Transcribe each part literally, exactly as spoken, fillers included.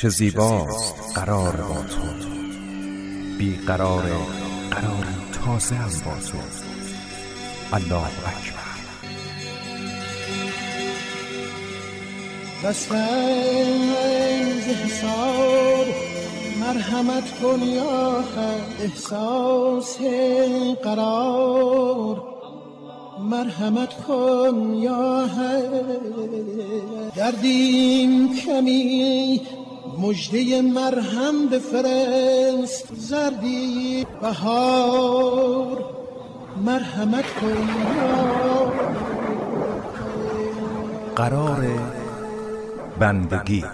چه زیباست قرار با تو، بی قرار قرار تازه هم با تو. الله اکبر. دست‌ز حساب مرحمت کن یا حق، احساس قرار مرحمت کن یا حق. دردیم کمی مژده مرهم بفرست، زردی بهار مرحمت کن یا حق. قرار بندگی.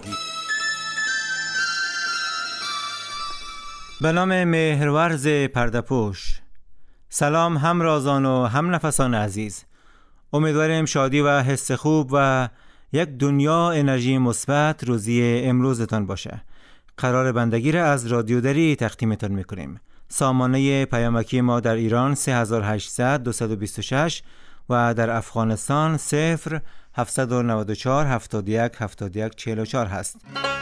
به نام مهرورز پرده‌پوش. سلام همرازان و هم نفسان عزیز. امیدواریم شادی و حس خوب و یک دنیا انرژی مثبت روزی امروزتان باشه. قرار بندگی را از رادیو دری تقدیمتان میکنیم. سامانه پیامکی ما در ایران سه هزار و هشتصد دویست و بیست و شش و در افغانستان صفر هفتصد و نود و چهار هفتاد و یک هفتاد و یک چهل و چهار هست.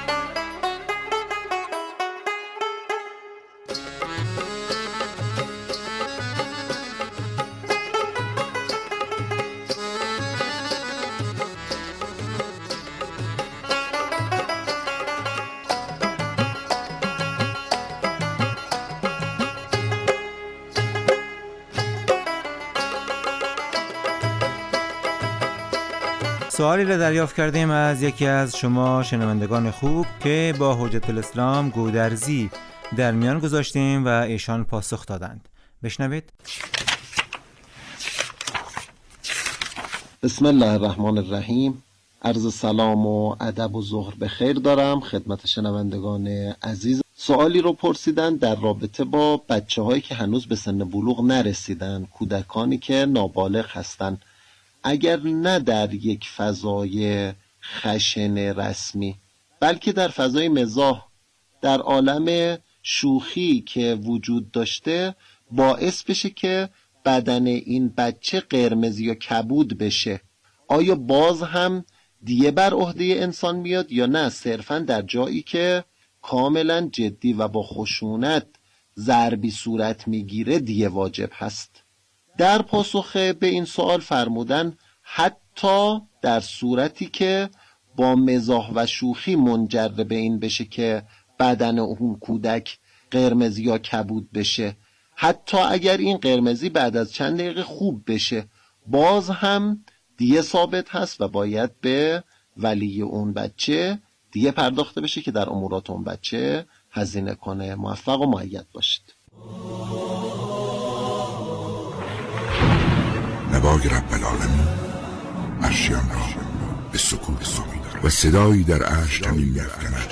سوالی را دریافت کردیم از یکی از شما شنوندگان خوب که با حجت الاسلام گودرزی در میان گذاشتیم و ایشان پاسخ دادند. بشنوید. بسم الله الرحمن الرحیم. عرض سلام و ادب و ظهر بخیر دارم خدمت شنوندگان عزیز. سوالی رو پرسیدن در رابطه با بچه هایی که هنوز به سن بلوغ نرسیدن، کودکانی که نابالغ هستن. اگر نه در یک فضای خشن رسمی بلکه در فضای مزاح، در عالم شوخی که وجود داشته، باعث بشه که بدن این بچه قرمز یا کبود بشه، آیا باز هم دیه بر عهده انسان میاد یا نه صرفاً در جایی که کاملا جدی و با خشونت ضربی صورت میگیره دیه واجب هست؟ در پاسخ به این سوال فرمودن حتی در صورتی که با مزاح و شوخی منجر به این بشه که بدن اون کودک قرمزی یا کبود بشه، حتی اگر این قرمزی بعد از چند دقیقه خوب بشه، باز هم دیه ثابت هست و باید به ولی اون بچه دیه پرداخته بشه که در امورات اون بچه هزینه کنه. موفق و مؤید باشید. نوای رب العالمین عرشیان را به سکون سامی دارد و صدایی در عرش تمیم می‌افکند.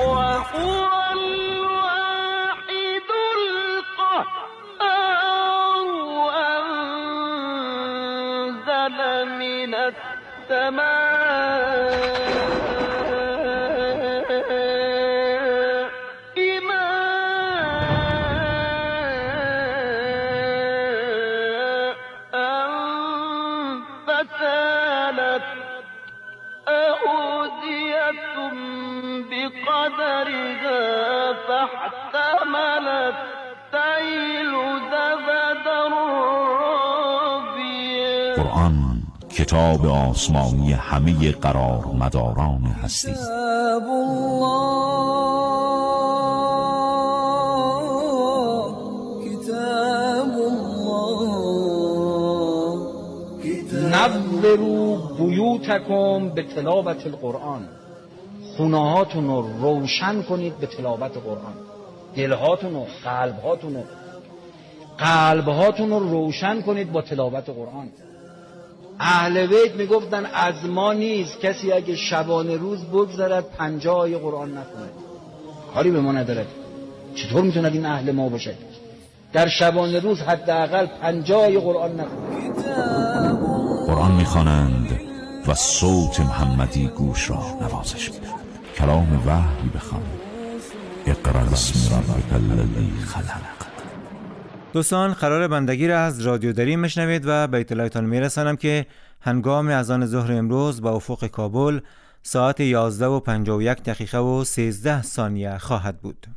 قرآن کتاب آسمانی همه قرار مداران هستی. نوروا بیوتکم به تلاوت القرآن. خونه‌هاتون رو روشن کنید به تلاوت قرآن. دلهاتون رو، قلبهاتون رو قلبهاتون رو روشن کنید با تلاوت قرآن. اهل بیت میگفتن از ما نیست کسی اگه شبانه روز بگذرد پنجاه آیه قرآن نخونه، کاری به ما نداره. چطور میتوند این اهل ما باشه؟ در شبانه روز حداقل پنجاه آیه قرآن نخونه. قرآن میخوانند و صوت محمدی گوش را نوازش میدهد. کلام وحی بخوان. اقرأ باسم ربک الذی خلق. دوستان قرار بندگی را از رادیو دری میشنوید و به اطلاعتان میرسانم که هنگام اذان ظهر امروز با افق کابل ساعت یازده و پنجاه و یک دقیقه و سیزده ثانیه خواهد بود.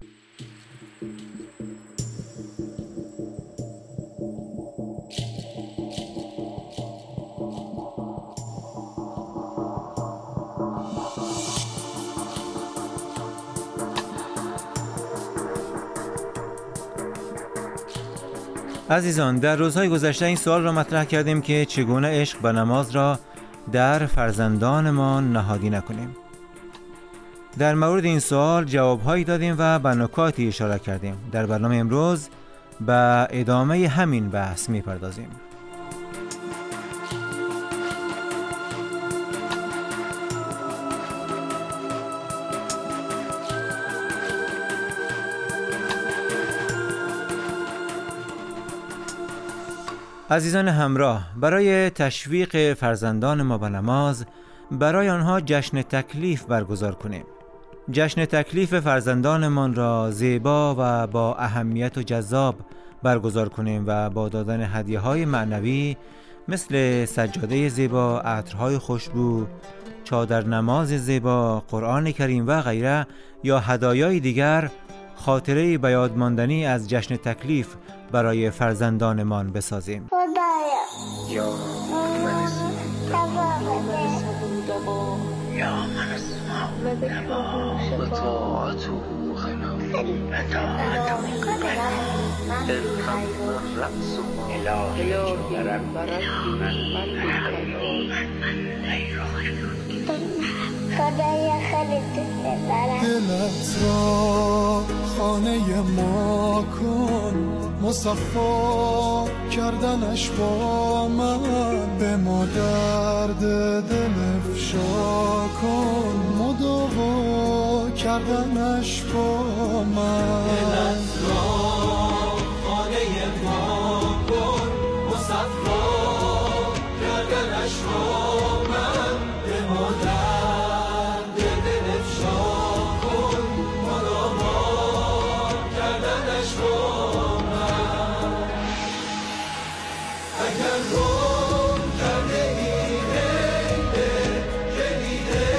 عزیزان، در روزهای گذشته این سوال را مطرح کردیم که چگونه عشق و نماز را در فرزندانمان نهادی نکنیم. در مورد این سوال جوابهایی دادیم و به نکاتی اشاره کردیم. در برنامه امروز به ادامه همین بحث می‌پردازیم. عزیزان همراه، برای تشویق فرزندان ما به نماز، برای آنها جشن تکلیف برگزار کنیم. جشن تکلیف فرزندانمان را زیبا و با اهمیت و جذاب برگزار کنیم و با دادن هدیه‌های معنوی مثل سجاده زیبا، عطرهای خوشبو، چادر نماز زیبا، قرآن کریم و غیره یا هدایای دیگر خاطره به یاد ماندنی از جشن تکلیف برای فرزندانمان بسازیم. خدایا یا من اسمع و طاعته خلاف لطاعته الخم الرأس الهی جبرم من خدایا خیلی دوست دارم. دلت را خانه ما کن، مصفا کردنش با من، به ما درد دل افشا کن، مداوا کردنش با من. دلت را خانه ما کن، مصفا کردنش با من، به ما درد دل افشا کن، مداوا کردنش با من. اگر گم کرده ای عیده کلیده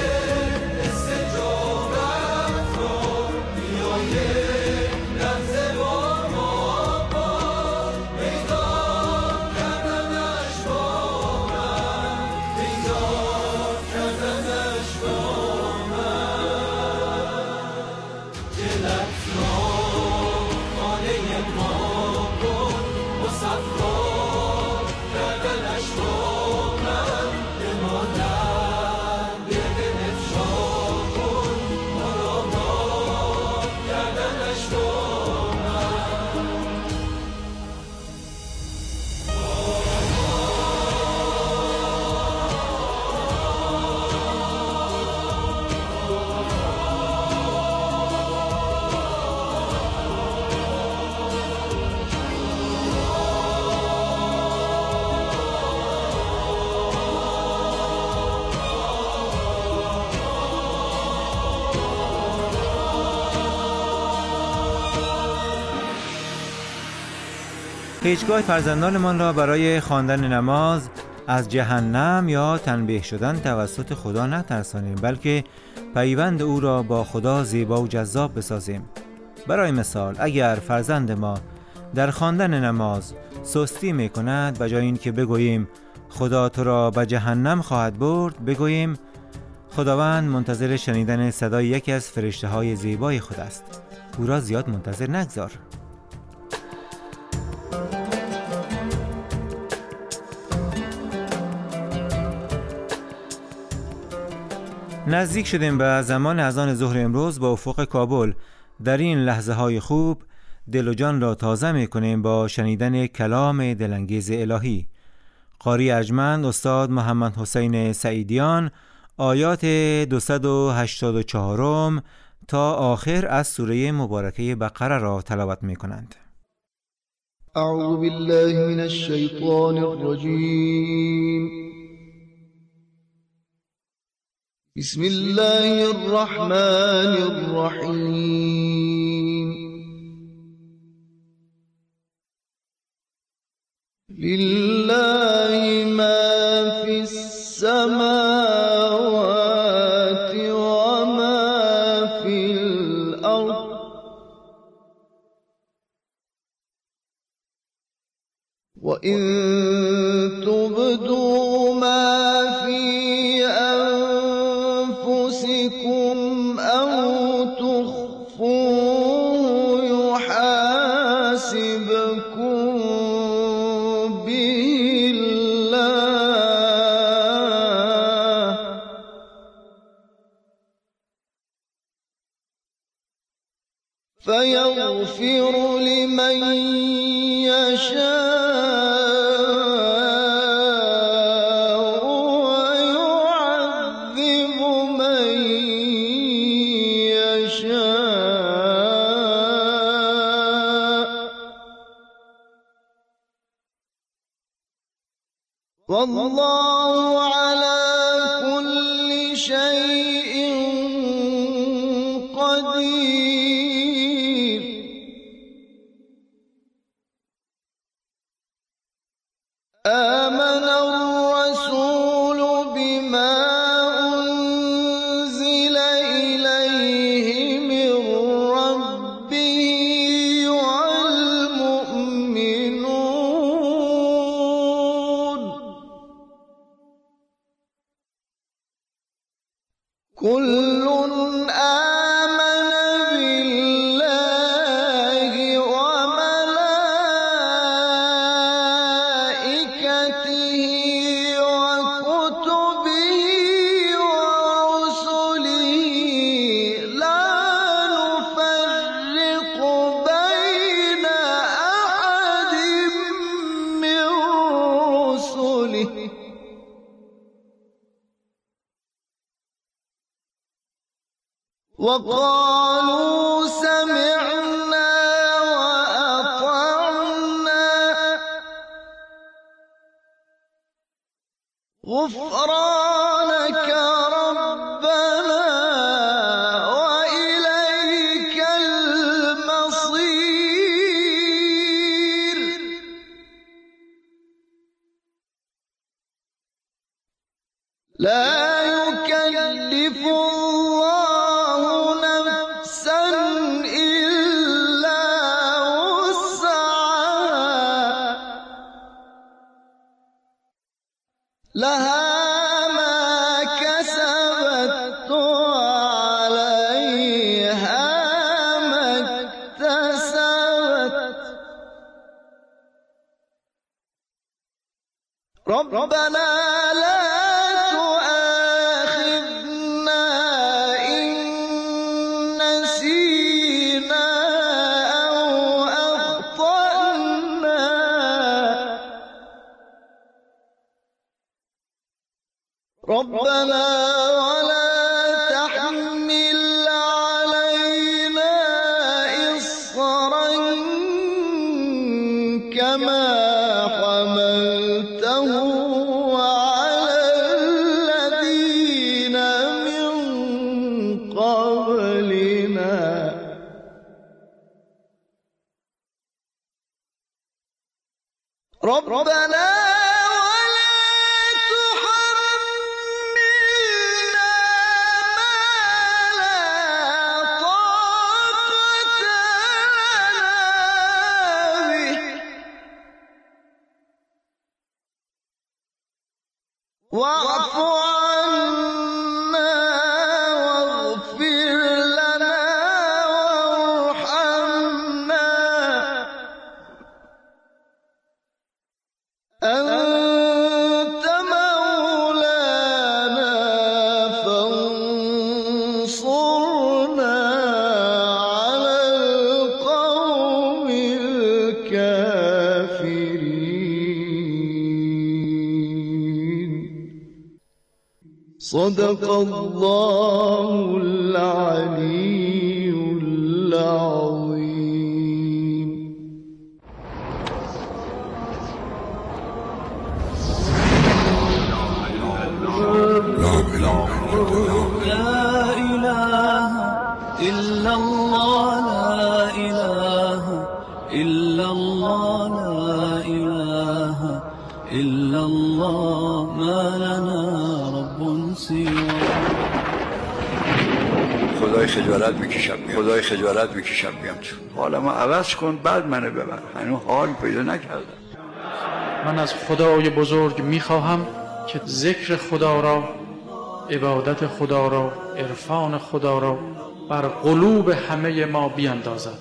استجابت را، بیا یک لحظه با ما باش، پیدا کردنش با من، پیدا کردنش با من. دلت را خانه ما کن، مصفا کردنش با من، به ما درد دل افشا کن، مداوا کردنش با من. هیچگاه فرزندانمان را برای خواندن نماز از جهنم یا تنبیه شدن توسط خدا نترسانیم، بلکه پیوند او را با خدا زیبا و جذاب بسازیم. برای مثال، اگر فرزند ما در خواندن نماز سستی می کند، به جای اینکه بگوییم خدا تو را به جهنم خواهد برد، بگوییم خداوند منتظر شنیدن صدای یکی از فرشته های زیبای خود است، او را زیاد منتظر نگذار. نزدیک شدیم به زمان اذان ظهر امروز. با افق کابل در این لحظه های خوب دل و جان را تازه می کنیم با شنیدن کلام دلانگیز الهی. قاری ارجمند استاد محمد حسین سعیدیان آیات دویست و هشتاد و چهار تا آخر از سوره مبارکه بقره را تلاوت می کنند. اعوذ بالله من الشیطان الرجیم. بسم الله الرحمن الرحیم. لله ما فی السماوات وإن تبدوا ما في أنفسكم أو تخفوه يحاسبكم به الله فيغفر لمن يشاء والله على كل شيء قدير. آمن الرسول بما أنزل إليه من ربه والمؤمنون كل آمن بالله وملائكته وكتبه ورسله لا نفرق بين أحد من رسله وقالوا سمعنا وأطعنا غفرانك ربنا وإليك المصير. لا يكلف الله نفسا إلا وسعها لها ما كسبت وعليها ما اكتسبت. ربنا لا تؤاخذنا إن نسينا أو أخطأنا ربنا ولا تحمل علينا إصرا كما حملته على الذين من قبلنا ربنا واعف عنا واغفر لنا وارحمنا أنت مولانا فانصرنا على القوم الكافرين. صدق الله العلي العظيم. لا إله إلا الله لا إله إلا الله لا إله إلا الله ما لنا رب سواه. خدای خجالت میکشم بیام خدای خجالت میکشم بیام تو حالا ما عوض کن بعد منو ببر. هنوز حال پیدا نکردم. من از خدای بزرگ میخواهم که ذکر خدا را، عبادت خدا را، عرفان خدا را بر قلوب همه ما بیندازد.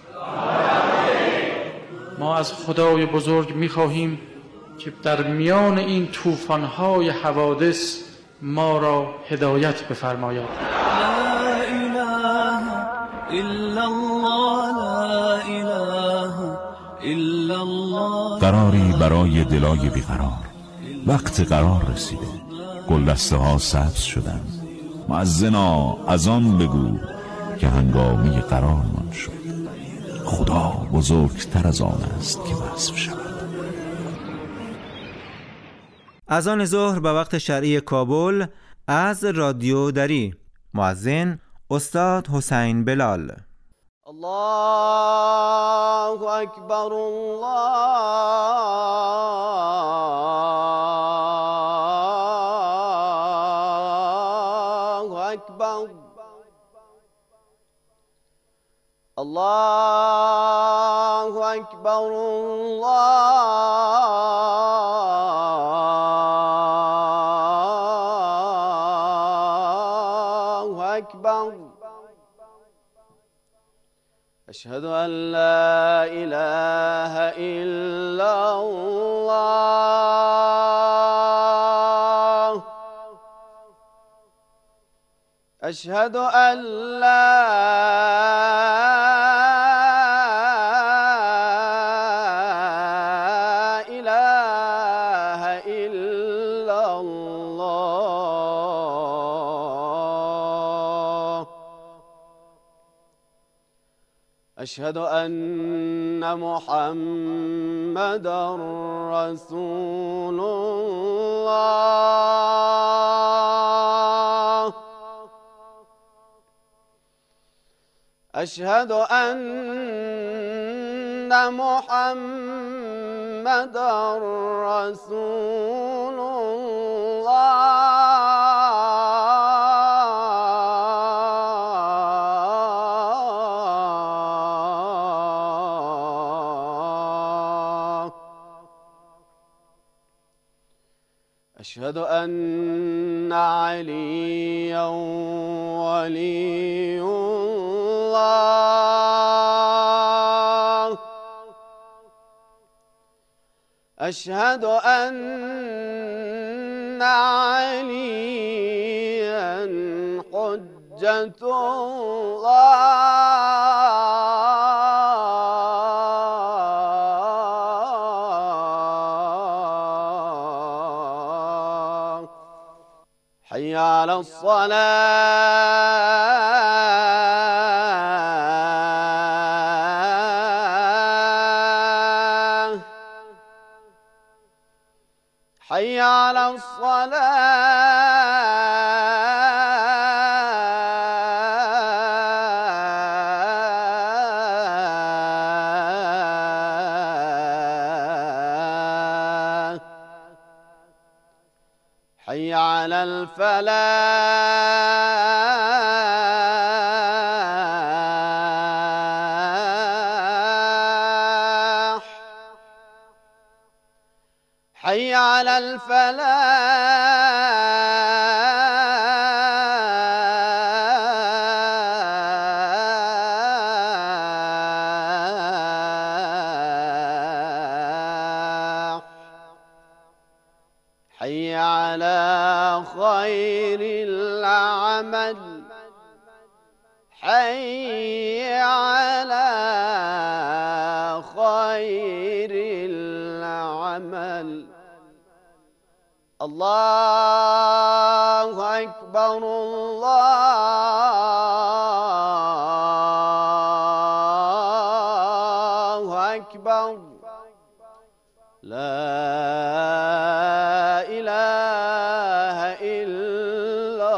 ما از خدای بزرگ میخواهیم که در میان این طوفان‌های حوادث ما را هدایت بفرماید. لا اله الا الله، لا اله الا الله. قراری برای دلای بیقرار. وقت قرار رسیده، گلدسته ها سبز شدن. مؤذنا از آن بگو که هنگامی قرارمان شد. خدا بزرگتر از آن است که وصف شود. از آن ظهر به وقت شرعی کابل از رادیو دری. مؤذن استاد حسین بلال. الله اکبر، الله اکبر، الله اکبر، الله اکبر. أشهد أن لا إله إلا الله، أشهد أن لا إله إلا الله، أشهد أن محمدا رسول الله، أشهد أن محمدا رسول الله، أشهد أن عليا ولي الله، أشهد أن عليا حجة الله. حي على الصلاة، حي على الصلاة، حي على الفلاح، حي على الفلاح، حي على خير العمل، حي على خير العمل. الله أكبر، الله أكبر، لا إله إلا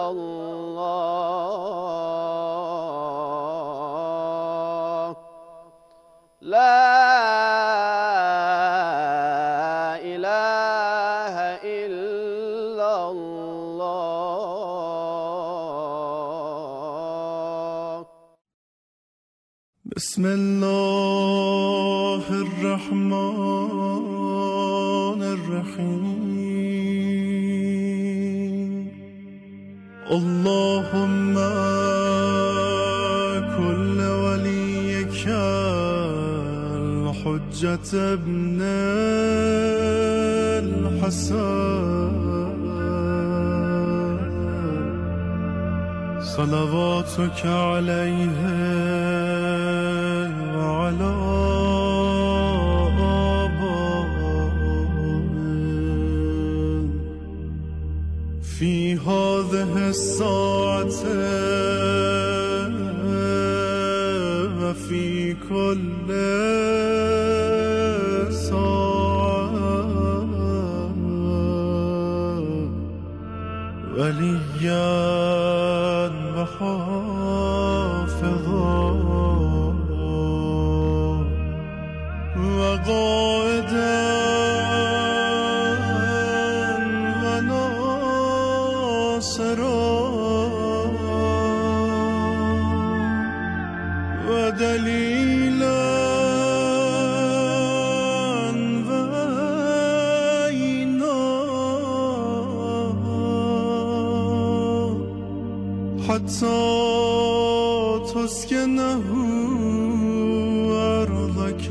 الله، لا إله إلا الله. بسم الله الرحمن الرحيم اللهم كل وليك الحجة ابن الحسن صلواتك عليه وعلى في هذه الساعة وفي كل ساعة وليا وحافظا وقائدا ودليلا وعينا حتى تسكنه أرضك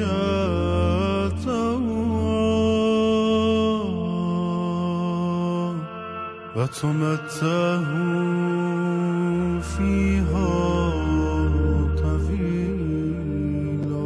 وتمتعه فيها طويلا.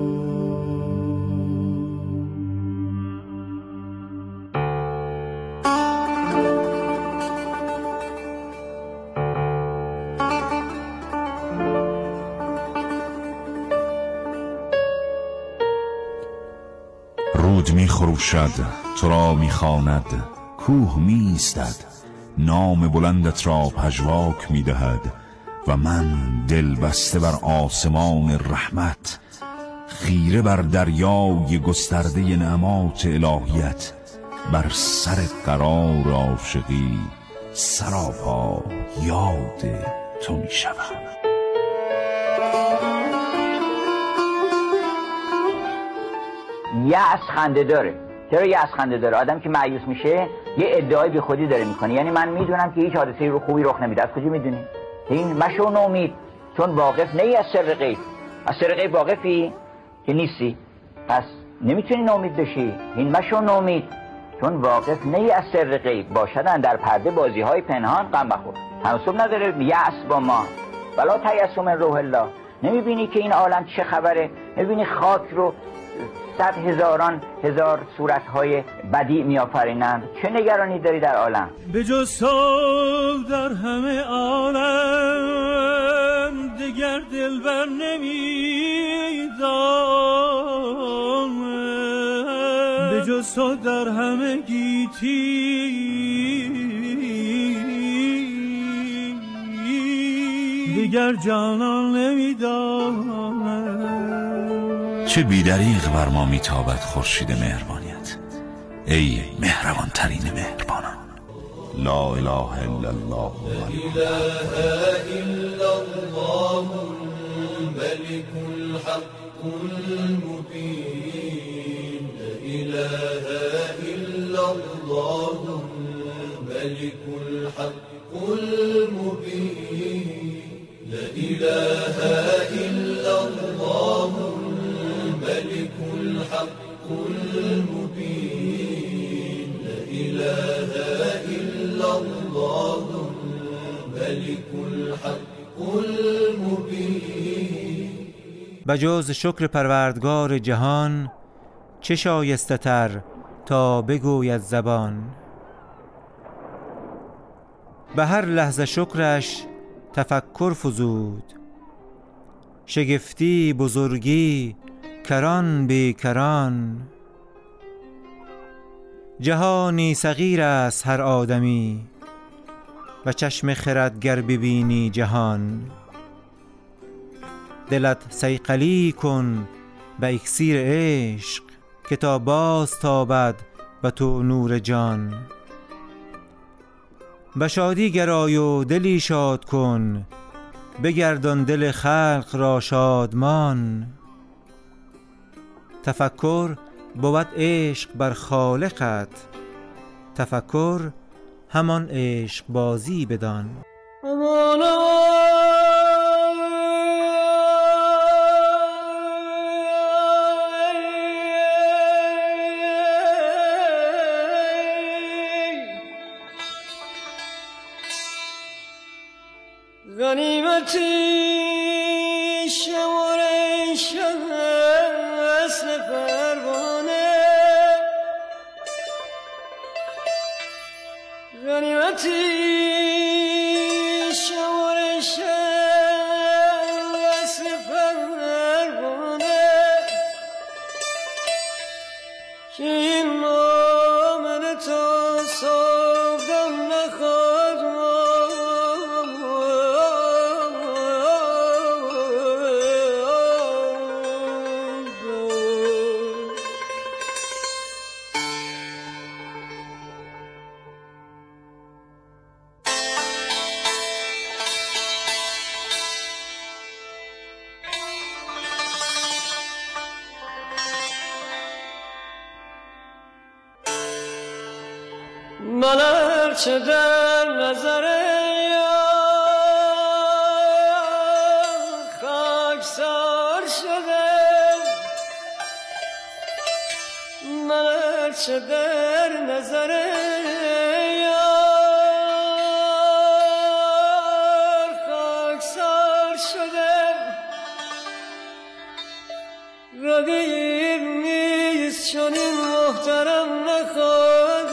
رود می خروشد، تو را می خواند، کوه می ایستد، نام بلندت را پژواک می دهد و من دل بسته بر آسمان رحمت، خیره بر دریای گسترده نعمات الهیت، بر سر قرار عاشقی سراپا یاد تو می شوم. یأس خنده داره. چرا یأس خنده داره؟ آدم که مایوس میشه یه ادعای بی خودی داره میکنه، یعنی من میدونم که هیچ حادثه‌ای رو خوبی رخ نمیده. از کجا میدونی؟ این مشو نومید، چون واقف نی از سر غیب. از سر غیب واقفی که نیستی، پس نمیتونی نومید بشی. این مشو نومید، چون واقف نی از سر غیب. باشدن در پرده بازی های پنهان غم بخور. تناسب نداره یأس با ما. ولا تیأسوا من روح الله. نمیبینی که این عالم چه خبره؟ نمیبینی خاک رو صد هزاران هزار صورتهای بدیع میآفرینند؟ چه نگرانی داری در عالم؟ به جز تو در همه عالم دیگر دلبر نمیدانم، به جز تو در همه گیتی دیگر جانان نمیدانم. چه بیدریغ بر ما میتابد خورشید مهربانیت، ای مهربان ترین مهربانان. لا اله الا الله، لا اله الا الله الملك الحق المبين. لا اله الا الله الملك الحق المبين. لا اله الا الله الملك الحق المبين. لا إله إلا الله الملك الحق المبين. بجز شکر پروردگار جهان چه شایسته تر تا بگوید زبان. به هر لحظه شکرش تفکر فزود، شگفتی بزرگی کران بی کران. جهانی صغیر است هر آدمی، و چشم خردگر ببینی جهان. دلت صیقلی کن به اکسیر عشق، که تا باز تابد به تو نور جان. به شادی گرای و دلی شاد کن، بگردان دل خلق را شادمان. تفکر بود عشق بر خالقت، تفکر همان عشق بازی بدان. غنیمتی شماره شهست پروانه، غنیمتی شماره شهست پروانه، که این آمده تا صبحدم نخواهد من هرچه در نظر یار خاکسار شده، من هرچه در نظر یار خاکسار شده، رقیب نیست چنین محترم نخواهد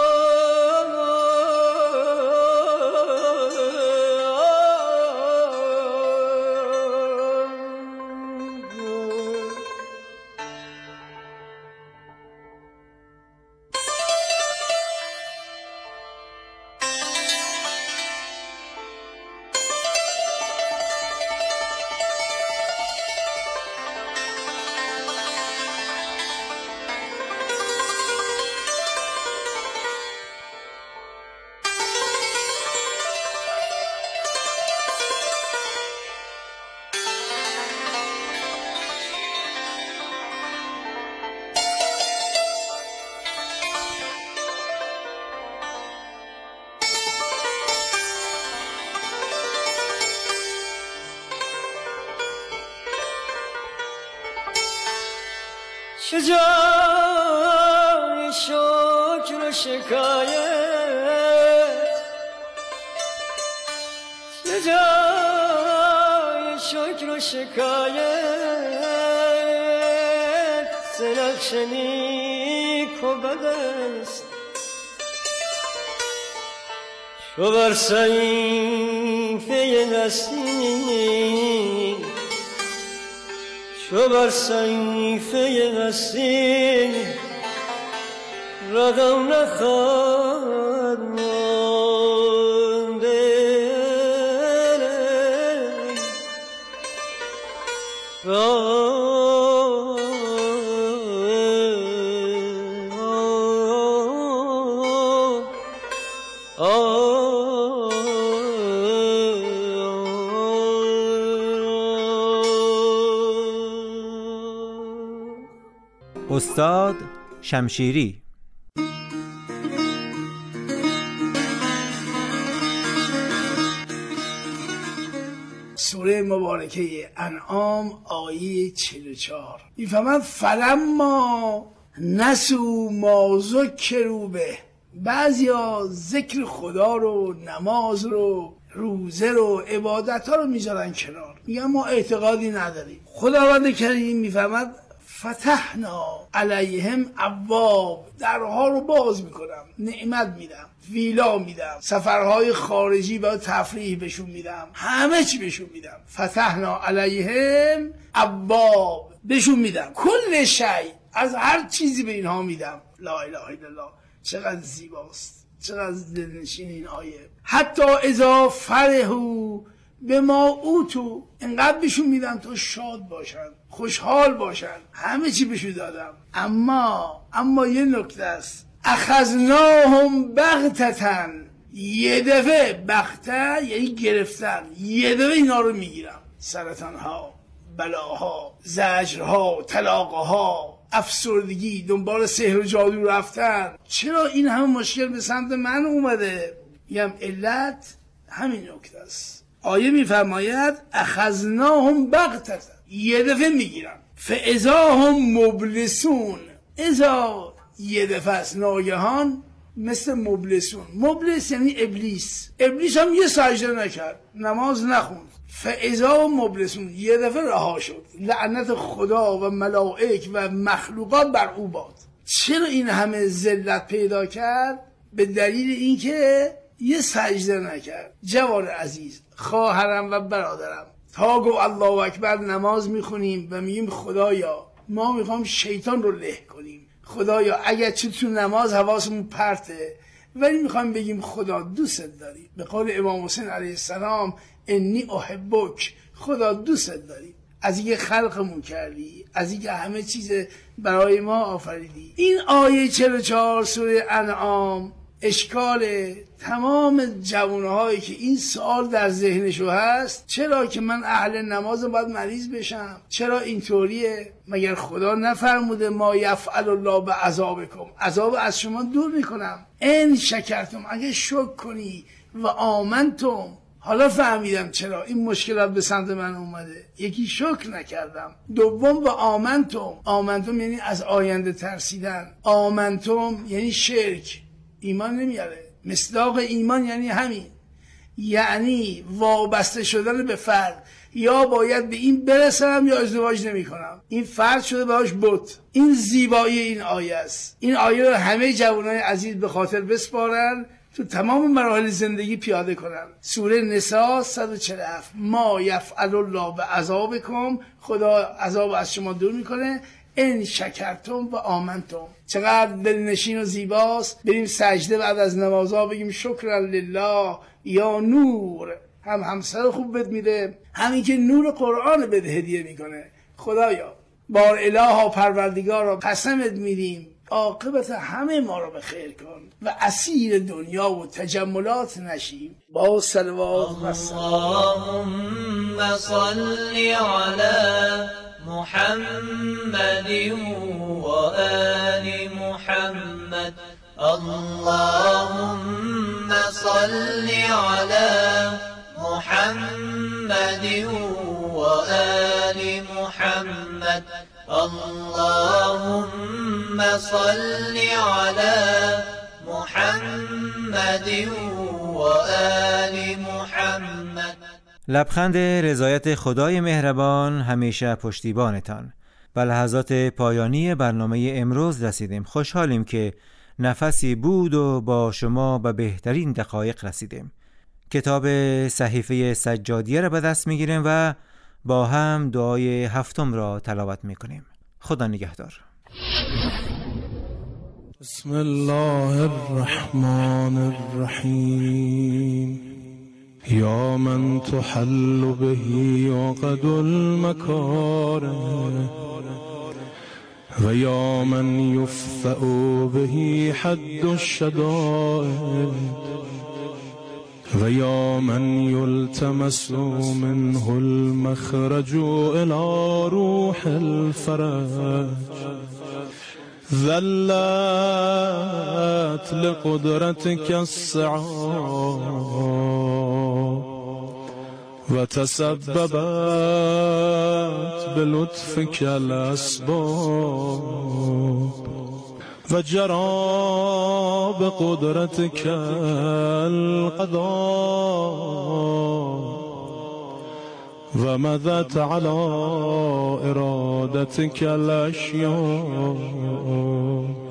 چه جای شکر و شکایت، چه جای شکر و شکایت، ز نقش نیک و بد است چو بر صحیفه هستی، چو بر صحیفه هستی رقم نخواهد مانده. استاد شمشیری. سوره مبارکه انعام آیه چهل و چهار میفهمند فلما نسوا ما ذکروا به، بعضیا ذکر خدا رو، نماز رو، روزه رو، عبادت ها رو میذارن کنار، میگن ما اعتقادی نداریم. خداوند کریم میفهمد فتحنا علیهم ابواب، درها رو باز میکنم، نعمت میدم، ویلا میدم، سفرهای خارجی با تفریح بهشون میدم، همه چی بهشون میدم. فتحنا علیهم ابواب، بهشون میدم کل شی، از هر چیزی به اینها میدم. لا اله الا الله، چقدر زیباست، چقدر دلنشین این آیه. حتی اذا فرحوا به ما اوتو، انقدر بهشون میدم تا شاد باشن، خوشحال باشن، همه چی بهشون دادم. اما اما یه نکته است، اخذناهم بغتتن، یه دفعه، بغته یعنی گرفتن، یه دفعه اینا رو میگیرم. سرطان ها، بلاها، زجرها، طلاقها، افسردگی، دنبال سحر و جادو رفتن. چرا این همه مشکل به سمت من اومده؟ میگم علت همین نکته است. آیه میفرماید اخذناهم بغتة، یه دفعه میگیرن، فاذا هم مبلسون. اذا یه دفعه است، ناگهان، مثل مبلسون. مبلس یعنی ابلیس. ابلیس هم یه سجده نکرد، نماز نخوند، فاذا هم مبلسون، یه دفعه رها شد. لعنت خدا و ملائک و مخلوقات بر او باد. چرا این همه ذلت پیدا کرد؟ به دلیل اینکه یه سجده نکرد. جوان عزیز، خواهرم و برادرم، تا گو الله اکبر نماز میخونیم و میگیم خدایا ما میخوام شیطان رو له کنیم، خدایا اگر چه تو نماز حواسمون پرته ولی میخوام بگیم خدا دوست داری. به قول امام حسین علیه السلام انی احبک، خدا دوست داری، از اینکه خلقمون کردی، از اینکه همه چیز برای ما آفریدی. این آیه چهل و چهار سوره انعام اشکال تمام جوانهایی که این سوال در ذهنشو هست، چرا که من اهل نمازم باید مریض بشم؟ چرا اینطوریه؟ مگر خدا نفرموده ما یفعل الله بعذابکم، عذاب از شما دور میکنم ان شکرتم، اگه شکر کنی و آمنتم. حالا فهمیدم چرا این مشکلات به سمت من اومده. یکی شکر نکردم، دوم و آمنتم. آمنتم یعنی از آینده ترسیدن، آمنتم یعنی شرک، ایمان نمیاره. مصداق ایمان یعنی همین، یعنی وابسته شدن به فرد. یا باید به این برسم یا ازدواج نمی کنم. این فرد شده باش بت. این زیبایی این آیه است. این آیه رو همه جوانای عزیز به خاطر بسپارن، تو تمام مراحل زندگی پیاده کنن. سوره نساء صد و چهل و هفت ما یفعل الله بعذابکم، خدا عذاب از شما دور میکنه ان شکرتم و آمنتم. چقدر دلنشین و زیباست. بریم سجده بعد از نمازها بگیم شکرا لله یا نور. هم همسر خوب بد میده، همین که نور قرآن بد هدیه میکنه. خدایا بار الها پروردگارا قسمت میدیم عاقبت همه ما رو به خیر کن و اسیر دنیا و تجملات نشیم. با صلوات و سلام. اللهم صل علی محمد و آل محمد. اللهم صل علی محمد و آل محمد. اللهم صل علی محمد و آل محمد. لبخند رضایت خدای مهربان همیشه پشتیبانتان. به لحظات پایانی برنامه امروز رسیدیم. خوشحالیم که نفسی بود و با شما به بهترین دقایق رسیدیم. کتاب صحیفه سجادیه را به دست میگیریم و با هم دعای هفتم را تلاوت میکنیم. خدا نگهدار. بسم الله الرحمن الرحیم. یا من تحل به عقد المکاره و یا من یفتأ به حد الشدائد و یا من یلتمس منه المخرج الى روح الفرج. ذلت لقدرتك الصعاب و تسببت بلطفك الاسباب و جرى بقدرتك القضاء و مضت على ارادتك الاشیاء.